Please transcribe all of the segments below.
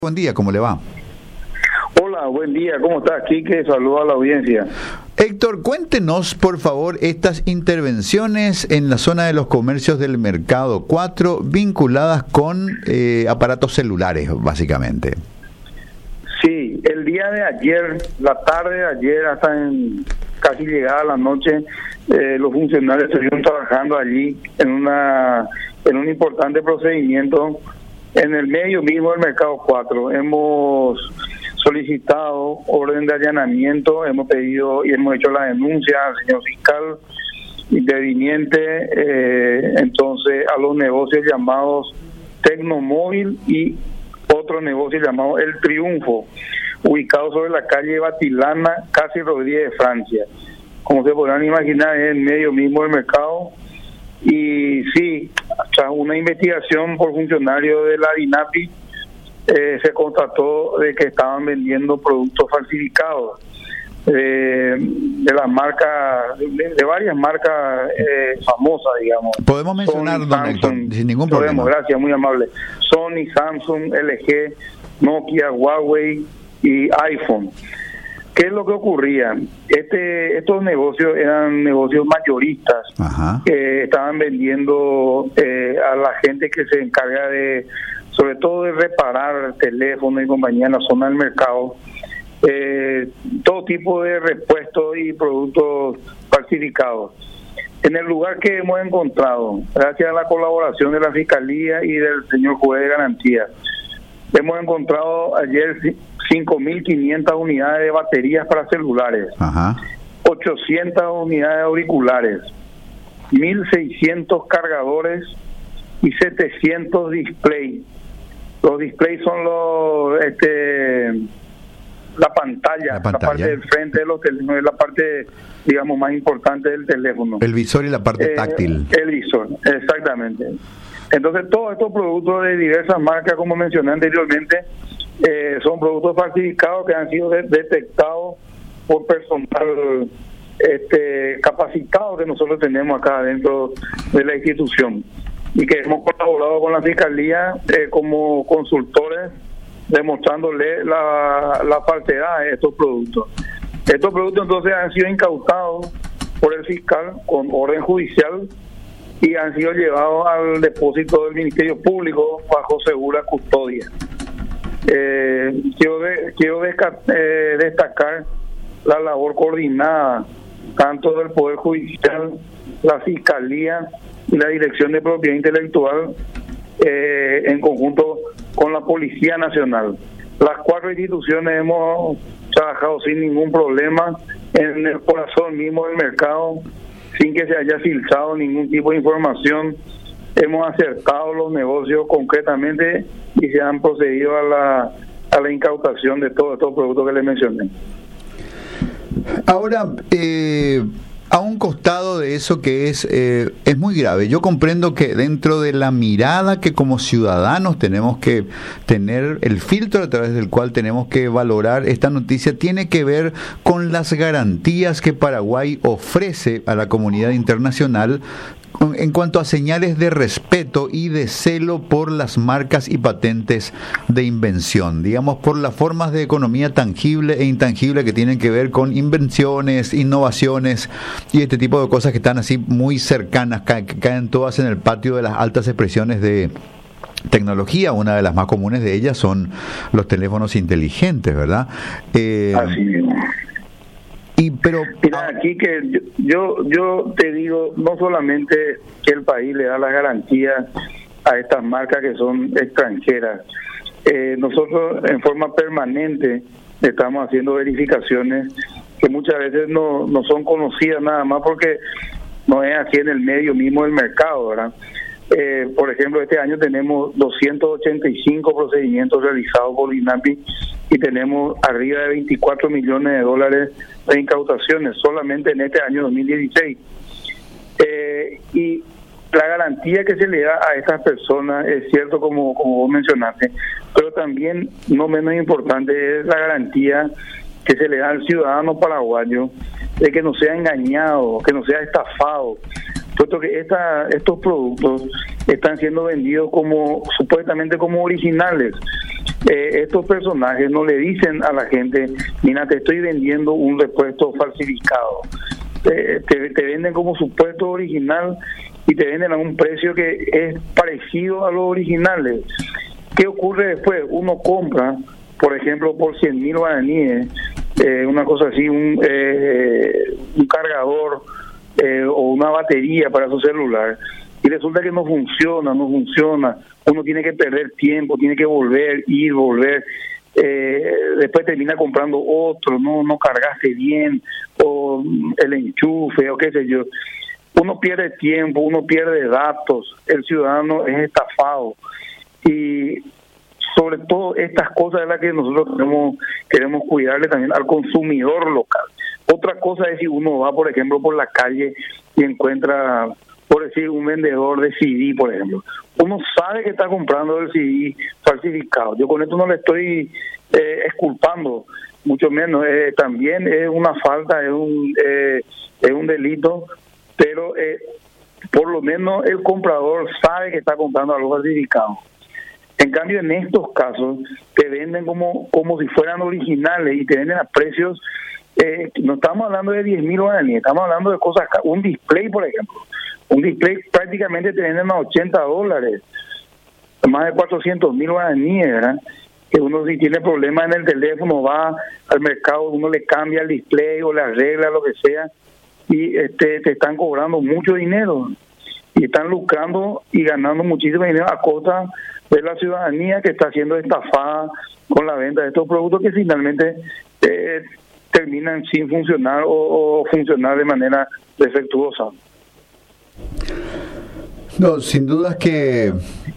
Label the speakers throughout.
Speaker 1: Buen día, ¿cómo le va?
Speaker 2: Hola, buen día, ¿cómo estás? Quique, saludo a la audiencia.
Speaker 1: Héctor, cuéntenos, por favor, estas intervenciones en la zona de los comercios del Mercado 4 vinculadas con aparatos celulares, básicamente.
Speaker 2: Sí, el día de ayer, la tarde de ayer, hasta casi llegada la noche, los funcionarios estuvieron trabajando allí en un importante procedimiento en el medio mismo del Mercado 4. Hemos solicitado orden de allanamiento, hemos pedido y hemos hecho la denuncia al señor fiscal interviniente, entonces a los negocios llamados Tecnomóvil y otro negocio llamado El Triunfo, ubicado sobre la calle Batilana, casi Rodríguez de Francia. Como se podrán imaginar, es en medio mismo del mercado. Y sí, tras una investigación por funcionarios de la DINAPI, se constató de que estaban vendiendo productos falsificados de las marcas, de varias marcas famosas, digamos.
Speaker 1: Podemos mencionar,
Speaker 2: Sony,
Speaker 1: don Héctor, sin ningún problema.
Speaker 2: Gracias, muy amable. Sony, Samsung, LG, Nokia, Huawei y iPhone. ¿Qué es lo que ocurría? Estos negocios eran negocios mayoristas.
Speaker 1: Ajá.
Speaker 2: Que estaban vendiendo a la gente que se encarga de, sobre todo de reparar teléfonos y compañía en la zona del mercado, todo tipo de repuestos y productos falsificados. En el lugar que hemos encontrado, gracias a la colaboración de la Fiscalía y del señor juez de garantía, hemos encontrado ayer 5.500 unidades de baterías para celulares,
Speaker 1: Ajá.
Speaker 2: 800 unidades de auriculares, 1.600 cargadores y 700 displays. Los displays son la pantalla, la parte del frente de los teléfonos, es la parte, digamos, más importante del teléfono.
Speaker 1: El visor y la parte táctil.
Speaker 2: El visor, exactamente. Entonces, todos estos productos de diversas marcas, como mencioné anteriormente, son productos falsificados que han sido detectados por personal capacitado que nosotros tenemos acá dentro de la institución y que hemos colaborado con la Fiscalía como consultores, demostrándole la falsedad de estos productos. Estos productos entonces han sido incautados por el fiscal con orden judicial y han sido llevados al depósito del Ministerio Público bajo segura custodia. Quiero destacar la labor coordinada tanto del Poder Judicial, la Fiscalía y la Dirección de Propiedad Intelectual en conjunto con la Policía Nacional. Las 4 instituciones hemos trabajado sin ningún problema en el corazón mismo del mercado, sin que se haya filtrado ningún tipo de información. Hemos acertado los negocios concretamente y se han procedido a la incautación de todos estos productos que les mencioné.
Speaker 1: Ahora, a un costado de eso que es muy grave, yo comprendo que dentro de la mirada que como ciudadanos tenemos que tener, el filtro a través del cual tenemos que valorar esta noticia, tiene que ver con las garantías que Paraguay ofrece a la comunidad internacional en cuanto a señales de respeto y de celo por las marcas y patentes de invención, digamos, por las formas de economía tangible e intangible que tienen que ver con invenciones, innovaciones y este tipo de cosas que están así muy cercanas, que caen todas en el patio de las altas expresiones de tecnología. Una de las más comunes de ellas son los teléfonos inteligentes, ¿verdad?
Speaker 2: Así mismo.
Speaker 1: Pero
Speaker 2: mira, aquí que yo te digo, no solamente que el país le da la garantía a estas marcas que son extranjeras, nosotros en forma permanente estamos haciendo verificaciones que muchas veces no son conocidas nada más porque no es aquí en el medio mismo del mercado, ¿verdad? Por ejemplo, este año tenemos 285 procedimientos realizados por INAPI y tenemos arriba de 24 millones de dólares de incautaciones solamente en este año 2016. Y la garantía que se le da a estas personas es cierto, como vos mencionaste, pero también no menos importante es la garantía que se le da al ciudadano paraguayo de que no sea engañado, que no sea estafado, puesto que estos productos están siendo vendidos como supuestamente como originales. estos personajes no le dicen a la gente, mira, te estoy vendiendo un repuesto falsificado. Te venden como supuesto original y te venden a un precio que es parecido a los originales. ¿Qué ocurre después? Uno compra, por ejemplo, por 100.000 guaraníes, una cosa así, un cargador o una batería para su celular, y resulta que no funciona, uno tiene que perder tiempo, tiene que volver, después termina comprando otro, no cargaste bien, o el enchufe, o qué sé yo. Uno pierde tiempo, uno pierde datos, el ciudadano es estafado, y sobre todo estas cosas es las que nosotros queremos cuidarle también al consumidor local. Otra cosa es si uno va, por ejemplo, por la calle y encuentra, por decir, un vendedor de CD, por ejemplo. Uno sabe que está comprando el CD falsificado. Yo con esto no le estoy exculpando, mucho menos. También es una falta, es un delito, pero por lo menos el comprador sabe que está comprando algo falsificado. En cambio, en estos casos, te venden como si fueran originales y te venden a precios, no estamos hablando de 10.000 guaraníes, estamos hablando de cosas, un display, por ejemplo. Un display prácticamente te venden a $80, más de 400.000 guaraníes, ¿verdad? Que uno si tiene problemas en el teléfono va al mercado, uno le cambia el display o le arregla lo que sea y te están cobrando mucho dinero y están lucrando y ganando muchísimo dinero a costa de la ciudadanía que está siendo estafada con la venta de estos productos que finalmente terminan sin funcionar o funcionar de manera defectuosa.
Speaker 1: No, sin duda es que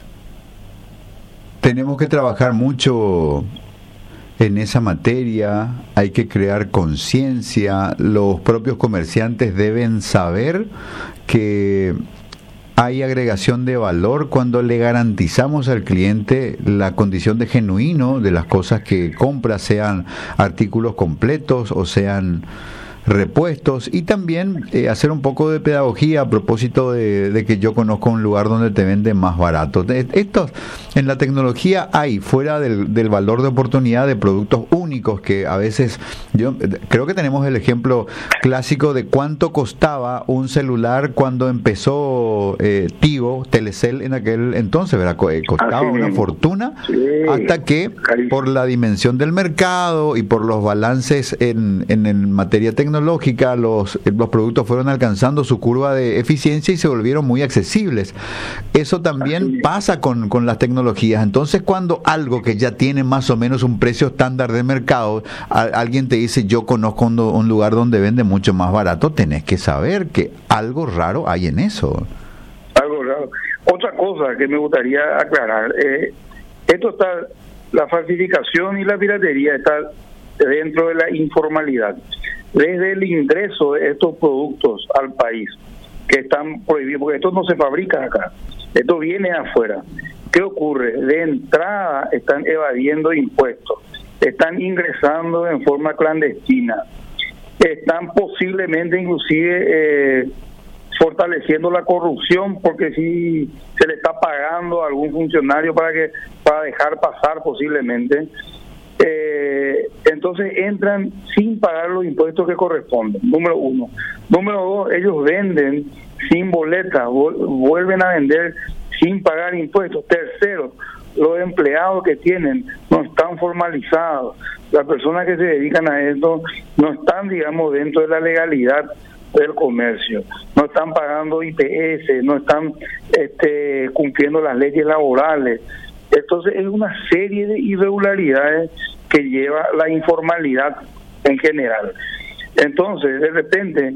Speaker 1: tenemos que trabajar mucho en esa materia, hay que crear conciencia, los propios comerciantes deben saber que hay agregación de valor cuando le garantizamos al cliente la condición de genuino de las cosas que compra, sean artículos completos o sean repuestos, y también hacer un poco de pedagogía a propósito de que yo conozco un lugar donde te venden más barato. Estos en la tecnología hay, fuera del valor de oportunidad, de productos únicos que a veces, yo creo que tenemos el ejemplo clásico de cuánto costaba un celular cuando empezó Tigo, Telecel en aquel entonces, ¿verdad? Costaba una fortuna, hasta que por la dimensión del mercado y por los balances en materia tecnológica, los productos fueron alcanzando su curva de eficiencia y se volvieron muy accesibles. Eso también pasa con las tecnologías. Entonces, cuando algo que ya tiene más o menos un precio estándar de mercado, alguien te dice, yo conozco un lugar donde vende mucho más barato, tenés que saber que algo raro hay en eso.
Speaker 2: Algo raro. Otra cosa que me gustaría aclarar, esto está, la falsificación y la piratería está dentro de la informalidad. Desde el ingreso de estos productos al país, que están prohibidos, porque esto no se fabrica acá, esto viene afuera. ¿Qué ocurre? De entrada están evadiendo impuestos, están ingresando en forma clandestina, están posiblemente inclusive fortaleciendo la corrupción, porque si se le está pagando a algún funcionario para dejar pasar posiblemente. Entonces entran sin pagar los impuestos que corresponden, número uno. Número dos, ellos venden sin boleta, vuelven a vender sin pagar impuestos. Tercero, los empleados que tienen no están formalizados, las personas que se dedican a esto no están, digamos, dentro de la legalidad del comercio, no están pagando IPS, no están cumpliendo las leyes laborales. Entonces es una serie de irregularidades que lleva la informalidad en general. Entonces, de repente,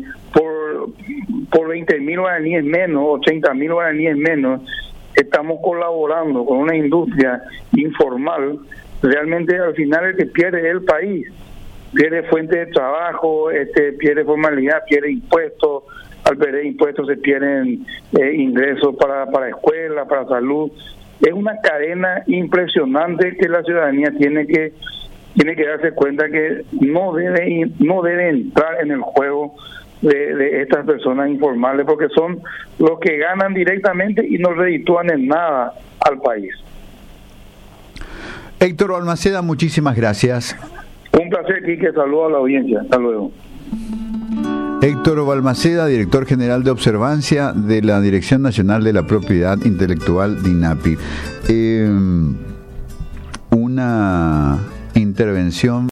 Speaker 2: por 20.000 guaraníes menos o 30.000 guaraníes menos, estamos colaborando con una industria informal. Realmente al final el que pierde es el país, pierde fuente de trabajo, pierde formalidad, pierde impuestos. Al perder impuestos se pierden ingresos para escuelas, para salud. Es una cadena impresionante que la ciudadanía tiene que darse cuenta que no debe entrar en el juego de estas personas informales, porque son los que ganan directamente y no reditúan en nada al país.
Speaker 1: Héctor Balmaceda, muchísimas gracias.
Speaker 2: Un placer, Quique. Saludos a la audiencia. Hasta luego.
Speaker 1: Héctor Balmaceda, director general de observancia de la Dirección Nacional de la Propiedad Intelectual, DINAPI. Una intervención